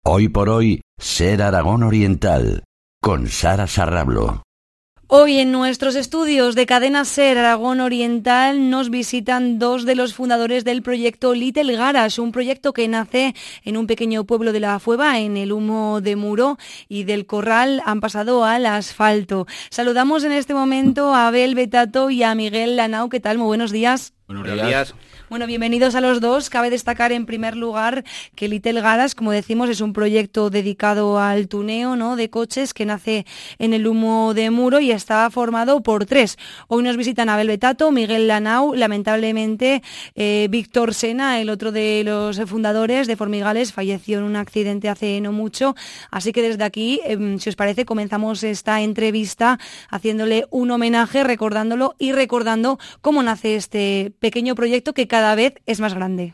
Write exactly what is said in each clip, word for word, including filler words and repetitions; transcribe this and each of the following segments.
Hoy por hoy, Ser Aragón Oriental, con Sara Sarrablo. Hoy en nuestros estudios de Cadena Ser Aragón Oriental nos visitan dos de los fundadores del proyecto Little Garage, un proyecto que nace en un pequeño pueblo de la Fueva, en el Humo de Muro, y del corral han pasado al asfalto. Saludamos en este momento a Abel Betato y a Miguel Lanau. ¿Qué tal? Muy buenos días. Buenos días. Bueno, bienvenidos a los dos. Cabe destacar en primer lugar que Little Garage, como decimos, es un proyecto dedicado al tuneo, ¿no?, de coches que nace en el Humo de Muro y está formado por tres. Hoy nos visitan Abel Betato, Miguel Lanau, lamentablemente eh, Víctor Sena, el otro de los fundadores de Formigales, falleció en un accidente hace no mucho. Así que desde aquí, eh, si os parece, comenzamos esta entrevista haciéndole un homenaje, recordándolo y recordando cómo nace este pequeño proyecto que cada vez es más grande.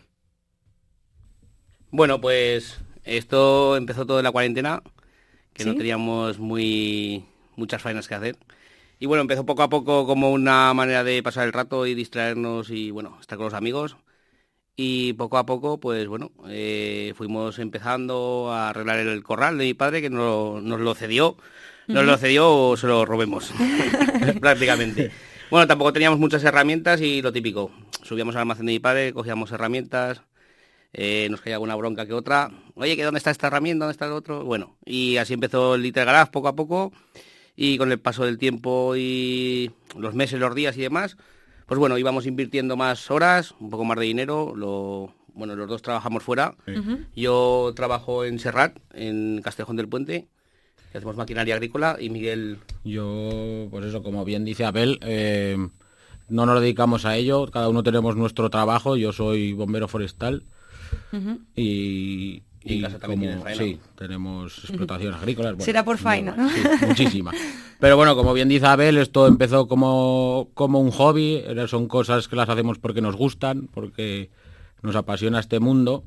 Bueno, pues esto empezó todo en la cuarentena, que ¿Sí? no teníamos muy muchas faenas que hacer. Y bueno, empezó poco a poco como una manera de pasar el rato y distraernos y bueno, estar con los amigos. Y poco a poco, pues bueno, eh, fuimos empezando a arreglar el corral de mi padre, que nos, nos lo cedió. Nos uh-huh. lo cedió o se lo robemos, prácticamente. Bueno, tampoco teníamos muchas herramientas y lo típico. Subíamos al almacén de mi padre, cogíamos herramientas, eh, nos caía alguna bronca que otra. Oye, ¿que dónde está esta herramienta? ¿Dónde está el otro? Bueno, y así empezó el Little Garage poco a poco. Y con el paso del tiempo y los meses, los días y demás, pues bueno, íbamos invirtiendo más horas, un poco más de dinero. Lo, bueno, los dos trabajamos fuera. Uh-huh. Yo trabajo en Serrat, en Castellón del Puente, que hacemos maquinaria agrícola, y Miguel... Yo, pues eso, como bien dice Abel, eh, no nos dedicamos a ello, cada uno tenemos nuestro trabajo. Yo soy bombero forestal uh-huh. y... Y en casa también como, tienes faena. Sí, tenemos explotaciones uh-huh. agrícolas. Bueno, será por faena, ¿no? Sí, muchísima. Pero bueno, como bien dice Abel, esto empezó como, como un hobby, son cosas que las hacemos porque nos gustan, porque nos apasiona este mundo.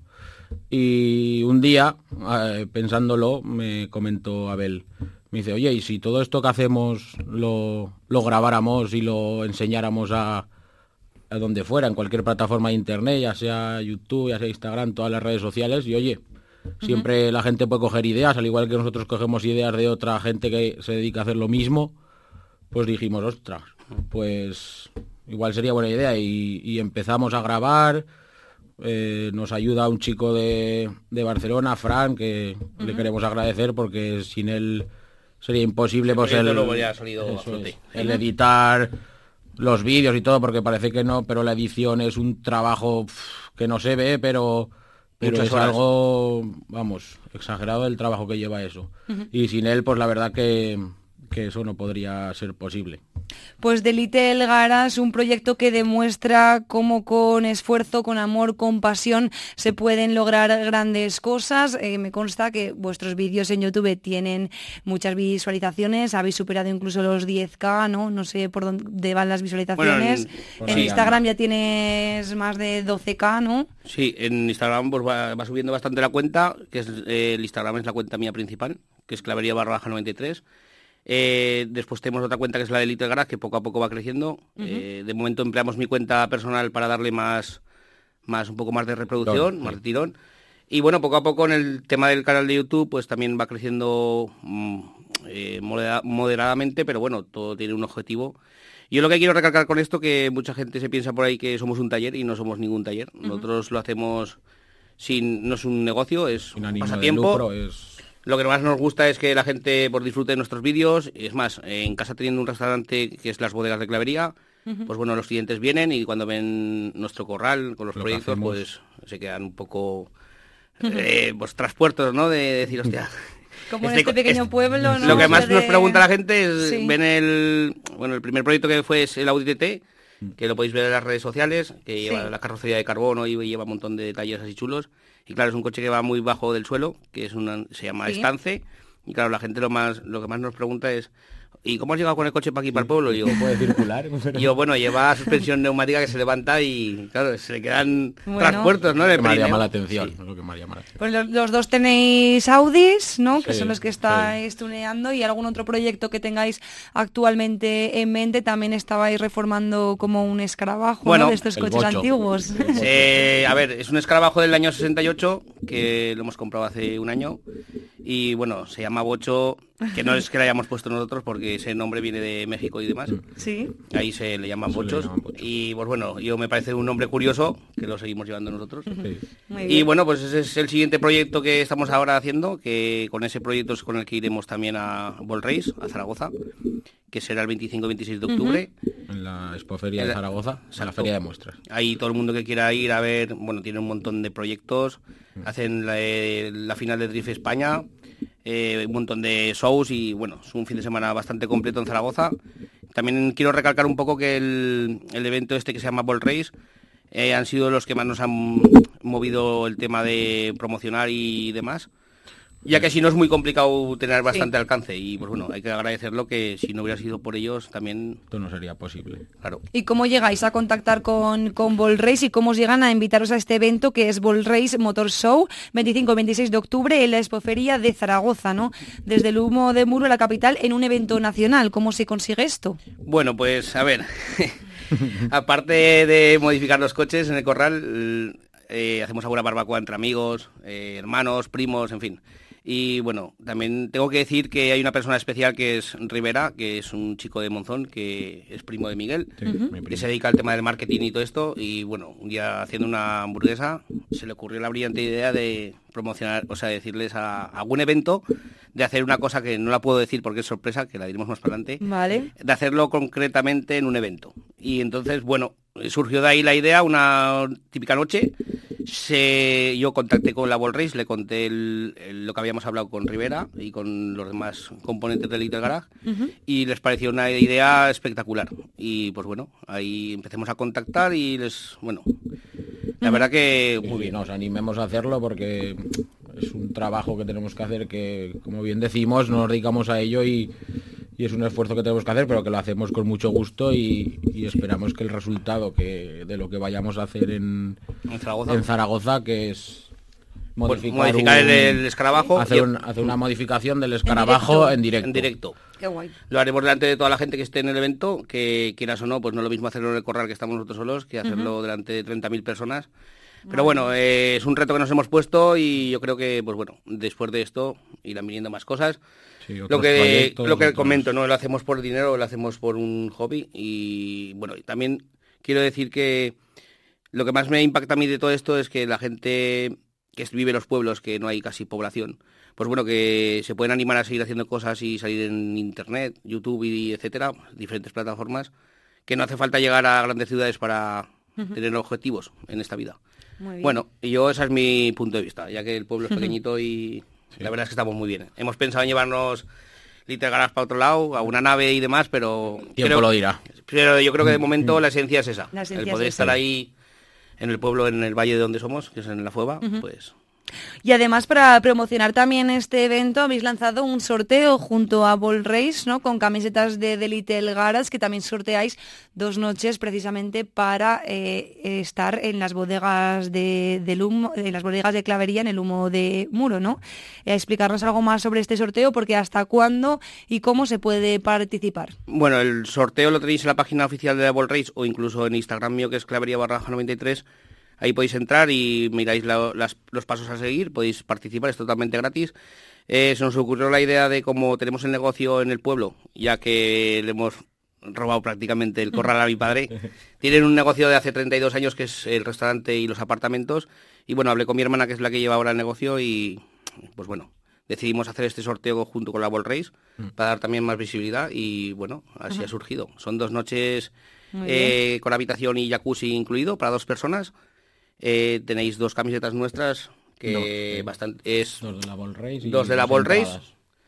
Y un día, eh, pensándolo, me comentó Abel, me dice, oye, ¿y si todo esto que hacemos lo, lo grabáramos y lo enseñáramos a, a donde fuera, en cualquier plataforma de internet, ya sea YouTube, ya sea Instagram, todas las redes sociales? Y oye, uh-huh. siempre la gente puede coger ideas, al igual que nosotros cogemos ideas de otra gente que se dedica a hacer lo mismo. Pues dijimos, ostras, pues igual sería buena idea, y, y empezamos a grabar. Eh, nos ayuda un chico de, de Barcelona, Fran, que uh-huh. le queremos agradecer, porque sin él sería imposible el, pues el, no salido eso es, el editar los vídeos y todo, porque parece que no, pero la edición es un trabajo pff, que no se ve, pero, pero es horas. Algo, vamos, exagerado el trabajo que lleva eso. Uh-huh. Y sin él, pues la verdad que, que eso no podría ser posible. Pues de Little Garage, un proyecto que demuestra cómo con esfuerzo, con amor, con pasión se pueden lograr grandes cosas. Eh, me consta que vuestros vídeos en YouTube tienen muchas visualizaciones, habéis superado incluso los diez K, ¿no? No sé por dónde van las visualizaciones. Bueno, en en sí, Instagram ya tienes más de doce K, ¿no? Sí, en Instagram pues va, va subiendo bastante la cuenta, que es eh, el Instagram es la cuenta mía principal, que es clavería barra baja noventa y tres. Eh, después tenemos otra cuenta que es la de Little Garage, que poco a poco va creciendo. Uh-huh. Eh, de momento empleamos mi cuenta personal para darle más, más un poco más de reproducción, no, más sí. de tirón. Y bueno, poco a poco en el tema del canal de YouTube, pues también va creciendo mmm, eh, modera- moderadamente, pero bueno, todo tiene un objetivo. Yo lo que quiero recalcar con esto, que mucha gente se piensa por ahí que somos un taller, y no somos ningún taller. Uh-huh. Nosotros lo hacemos sin, no es un negocio, es un pasatiempo. Lucro, es... Lo que más nos gusta es que la gente por disfrute de nuestros vídeos. Es más, en casa teniendo un restaurante que es Las Bodegas de Clavería, uh-huh. pues bueno, los clientes vienen y cuando ven nuestro corral con los Lo proyectos, pues se quedan un poco eh, pues traspuertos, ¿no? De decir, hostia... Como este, en este pequeño este, pueblo, ¿no? Lo que más de... nos pregunta la gente es, sí. ven el... Bueno, el primer proyecto que fue es el Audi T T, que lo podéis ver en las redes sociales, que sí. lleva la carrocería de carbono y lleva un montón de detalles así chulos. Y claro, es un coche que va muy bajo del suelo, que es una, se llama sí. Estance. Y claro, la gente lo más lo que más nos pregunta es, ¿y cómo has llegado con el coche para aquí, para el pueblo? Y yo, puede circular. Pero... yo, bueno, lleva suspensión neumática que se levanta y, claro, se le quedan bueno, transportos, ¿no? Lo que me llama la atención. Sí. Lo que me llama la atención. Pues los, los dos tenéis Audis, ¿no? Sí, que son los que estáis sí. tuneando, y algún otro proyecto que tengáis actualmente en mente. También estabais reformando como un escarabajo, bueno, ¿no? De estos coches bocho. Antiguos. Eh, a ver, es un escarabajo del año sesenta y ocho que lo hemos comprado hace un año. Y bueno, se llama Bocho, que no es que le hayamos puesto nosotros porque ese nombre viene de México y demás. Sí. Ahí se le llaman bochos. Le llaman bochos. Y pues bueno, yo me parece un nombre curioso, que lo seguimos llevando nosotros. Sí. Y bueno, pues ese es el siguiente proyecto que estamos ahora haciendo, que con ese proyecto es con el que iremos también a Ball Race, a Zaragoza, que será el veinticinco y veintiséis de octubre. Uh-huh. En la Expoferia de Zaragoza, en la feria de muestras. Ahí todo el mundo que quiera ir a ver, bueno, tiene un montón de proyectos. Hacen la, la final de Drift España, eh, un montón de shows y bueno, es un fin de semana bastante completo en Zaragoza. También quiero recalcar un poco que el, el evento este que se llama Ball Race eh, han sido los que más nos han movido el tema de promocionar y demás. Ya que si no es muy complicado tener bastante sí. alcance y pues bueno, hay que agradecerlo, que si no hubiera sido por ellos también... Esto no sería posible. Claro. ¿Y cómo llegáis a contactar con, con Ball Race y cómo os llegan a invitaros a este evento que es Ball Race Motor Show, veinticinco y veintiséis de octubre en la Expoferia de Zaragoza, ¿no? Desde el humo de Muro, la capital, en un evento nacional. ¿Cómo se consigue esto? Bueno, pues a ver, aparte de modificar los coches en el corral, eh, hacemos alguna barbacoa entre amigos, eh, hermanos, primos, en fin. Y bueno, también tengo que decir que hay una persona especial que es Rivera, que es un chico de Monzón, que es primo de Miguel, sí, uh-huh. que se dedica al tema del marketing y todo esto. Y bueno, un día haciendo una hamburguesa se le ocurrió la brillante idea de promocionar, o sea, decirles a, a algún evento, de hacer una cosa que no la puedo decir porque es sorpresa, que la diremos más para adelante, vale. de hacerlo concretamente en un evento. Y entonces, bueno, surgió de ahí la idea, una típica noche. Se, yo contacté con la Ball Race, le conté el, el, lo que habíamos hablado con Rivera y con los demás componentes del Little Garage, uh-huh. y les pareció una idea espectacular. Y pues bueno, ahí empecemos a contactar y les, bueno, la uh-huh. verdad que muy bien. Nos animemos a hacerlo porque es un trabajo que tenemos que hacer que, como bien decimos, nos dedicamos a ello y... y es un esfuerzo que tenemos que hacer, pero que lo hacemos con mucho gusto y, y esperamos que el resultado que de lo que vayamos a hacer en, ¿En, Zaragoza? en Zaragoza, que es modificar, pues modificar un, el, el escarabajo, hacer, un, hacer una modificación del escarabajo en directo. En directo. Qué guay. Lo haremos delante de toda la gente que esté en el evento, que quieras o no, pues no es lo mismo hacerlo en el corral que estamos nosotros solos, que hacerlo uh-huh. delante de treinta mil personas. Pero bueno, eh, es un reto que nos hemos puesto y yo creo que, pues bueno, después de esto irán viniendo más cosas. Sí, lo que lo que comento, no lo hacemos por dinero, lo hacemos por un hobby. Y bueno, también quiero decir que lo que más me impacta a mí de todo esto es que la gente que vive en los pueblos, que no hay casi población, pues bueno, que se pueden animar a seguir haciendo cosas y salir en internet, YouTube y etcétera, diferentes plataformas, que no hace falta llegar a grandes ciudades para uh-huh. tener objetivos en esta vida. Muy bien. Bueno, y yo ese es mi punto de vista, ya que el pueblo es pequeñito y sí. la verdad es que estamos muy bien. Hemos pensado en llevarnos Little Garage para otro lado, a una nave y demás, pero... Tiempo creo, lo dirá. Pero yo creo que de momento la esencia es esa. Esencia el poder es estar ahí en el pueblo, en el valle de donde somos, que es en La Fueva, uh-huh. pues... Y además, para promocionar también este evento, habéis lanzado un sorteo junto a Ball Race, ¿no? Con camisetas de, de Little Garage, que también sorteáis dos noches precisamente para eh, estar en las bodegas de, del humo, en las bodegas de Clavería, en el humo de Muro, ¿no? Eh, explicarnos algo más sobre este sorteo, porque hasta cuándo y cómo se puede participar. Bueno, el sorteo lo tenéis en la página oficial de la Ball Race o incluso en Instagram mío, que es clavería barra noventa y tres. Ahí podéis entrar y miráis la, las, los pasos a seguir, podéis participar, es totalmente gratis. Eh, se nos ocurrió la idea de cómo tenemos el negocio en el pueblo, ya que le hemos robado prácticamente el corral a mi padre. Tienen un negocio de hace treinta y dos años que es el restaurante y los apartamentos. Y bueno, hablé con mi hermana, que es la que lleva ahora el negocio, y pues bueno, decidimos hacer este sorteo junto con la Ball Race para dar también más visibilidad y bueno, así uh-huh. ha surgido. Son dos noches eh, con habitación y jacuzzi incluido para dos personas. Eh, tenéis dos camisetas nuestras que no, bastante es dos de la Ball Race y dos de la Ball Race,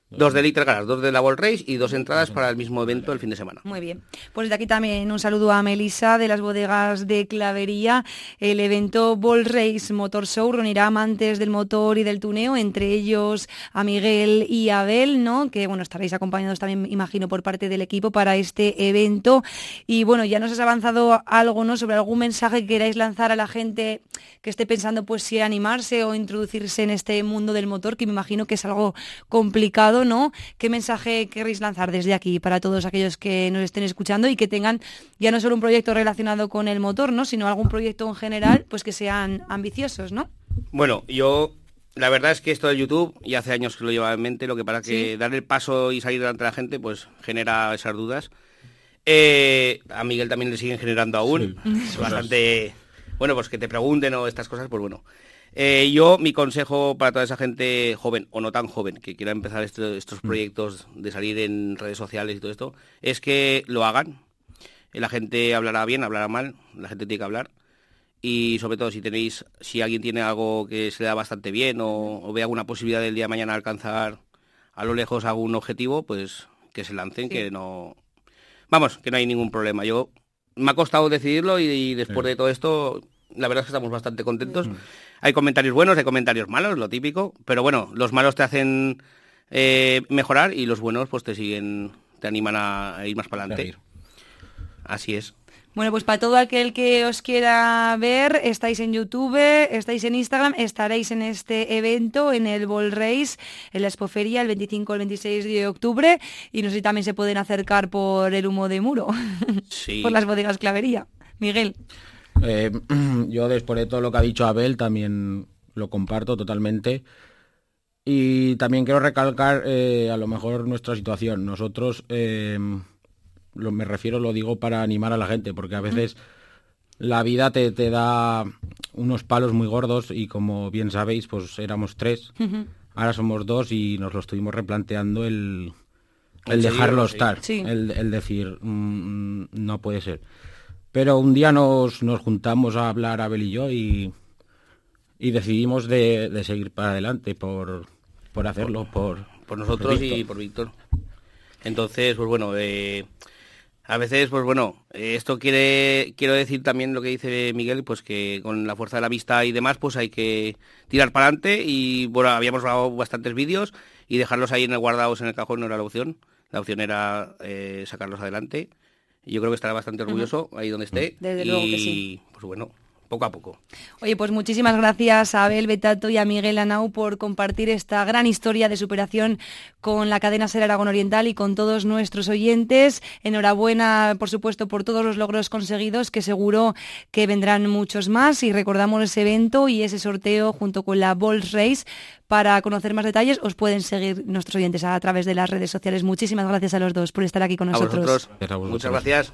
Dos de Little Galas, dos de la World Race y dos entradas para el mismo evento el fin de semana. Muy bien. Pues de aquí también un saludo a Melissa de las bodegas de Clavería. El evento World Race Motor Show reunirá amantes del motor y del tuneo, entre ellos a Miguel y Abel, ¿no? Que bueno, estaréis acompañados también, imagino, por parte del equipo para este evento. Y bueno, ya nos has avanzado algo, ¿no? Sobre algún mensaje que queráis lanzar a la gente que esté pensando pues si animarse o introducirse en este mundo del motor, que me imagino que es algo complicado, ¿no? ¿Qué mensaje queréis lanzar desde aquí para todos aquellos que nos estén escuchando y que tengan ya no solo un proyecto relacionado con el motor, ¿no? Sino algún proyecto en general, pues que sean ambiciosos, ¿no? Bueno, yo la verdad es que esto de YouTube y hace años que lo llevaba en mente, lo que pasa que ¿Sí? dar el paso y salir delante de la gente pues genera esas dudas. Eh, a Miguel también le siguen generando aún. Sí. Es bastante... Bueno, pues que te pregunten o estas cosas, pues bueno. Eh, yo, mi consejo para toda esa gente joven o no tan joven que quiera empezar este, estos proyectos de salir en redes sociales y todo esto, es que lo hagan. La gente hablará bien, hablará mal, la gente tiene que hablar. Y sobre todo si tenéis, si alguien tiene algo que se le da bastante bien o, o ve alguna posibilidad del día de mañana alcanzar a lo lejos algún objetivo, pues que se lancen, sí. que no... Vamos, que no hay ningún problema. Yo me ha costado decidirlo y, y después sí. de todo esto, la verdad es que estamos bastante contentos. Sí. Hay comentarios buenos, hay comentarios malos, lo típico, pero bueno, los malos te hacen eh, mejorar y los buenos pues te siguen, te animan a, a ir más para adelante. Así es. Bueno, pues para todo aquel que os quiera ver, estáis en YouTube, estáis en Instagram, estaréis en este evento, en el World Race, en la Expoferia, el veinticinco al veintiséis de octubre, y no sé si también se pueden acercar por el humo de muro, sí. por las bodegas Clavería. Miguel. Eh, yo después de todo lo que ha dicho Abel también lo comparto totalmente. Y también quiero recalcar eh, a lo mejor nuestra situación. Nosotros... Eh, Lo, me refiero, lo digo para animar a la gente, porque a veces uh-huh. la vida te, te da unos palos muy gordos y como bien sabéis, pues éramos tres, uh-huh. ahora somos dos y nos lo estuvimos replanteando el, el dejarlo sí. estar, sí. el, el decir, mmm, no puede ser. Pero un día nos, nos juntamos a hablar Abel y yo y, y decidimos de, de seguir para adelante por, por hacerlo, por, por nosotros por y por Víctor. Entonces, pues bueno, eh, a veces, pues bueno, eh, esto quiere quiero decir también lo que dice Miguel, pues que con la fuerza de la vista y demás, pues hay que tirar para adelante y bueno, habíamos grabado bastantes vídeos y dejarlos ahí en el guardados en el cajón no era la opción, la opción era eh, sacarlos adelante. Y yo creo que estará bastante orgulloso uh-huh. ahí donde esté. Desde y, luego que sí. Pues bueno, poco a poco. Oye, pues muchísimas gracias a Abel Betato y a Miguel Anau por compartir esta gran historia de superación con la cadena SER Aragón Oriental y con todos nuestros oyentes. Enhorabuena, por supuesto, por todos los logros conseguidos, que seguro que vendrán muchos más. Y recordamos ese evento y ese sorteo junto con la World Race. Para conocer más detalles, os pueden seguir nuestros oyentes a través de las redes sociales. Muchísimas gracias a los dos por estar aquí con nosotros. A vosotros. Muchas gracias.